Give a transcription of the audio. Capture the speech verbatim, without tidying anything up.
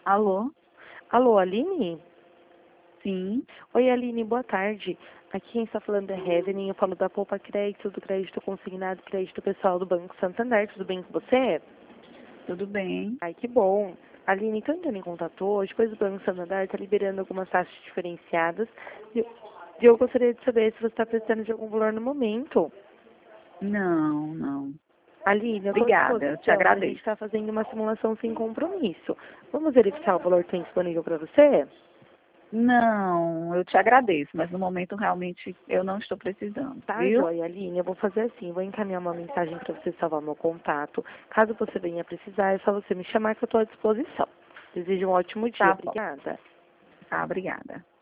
Alô? Alô, Aline? Sim, Oi, Aline, boa tarde. Aqui quem está falando é Revenin, eu falo da Poupa Crédito, do crédito consignado, crédito pessoal do Banco Santander. Tudo bem com você? tudo bem. Ai, que bom. Aline, então entrando em contato hoje, pois o Banco Santander está liberando algumas taxas diferenciadas e eu, e eu gostaria de saber se você está precisando de algum valor no momento. Não, não. Aline, eu estou à Obrigada, eu te disposição para a gente agradeço. estar fazendo uma simulação sem compromisso. Vamos verificar o valor que tem disponível para você? Não, eu te agradeço, mas no momento realmente eu não estou precisando, Tá, viu? joia, Aline. Eu vou fazer assim, vou encaminhar uma mensagem para você salvar meu contato. Caso você venha precisar, é só você me chamar que eu estou à disposição. Desejo um ótimo dia. Tá bom. Obrigada. Tá, obrigada.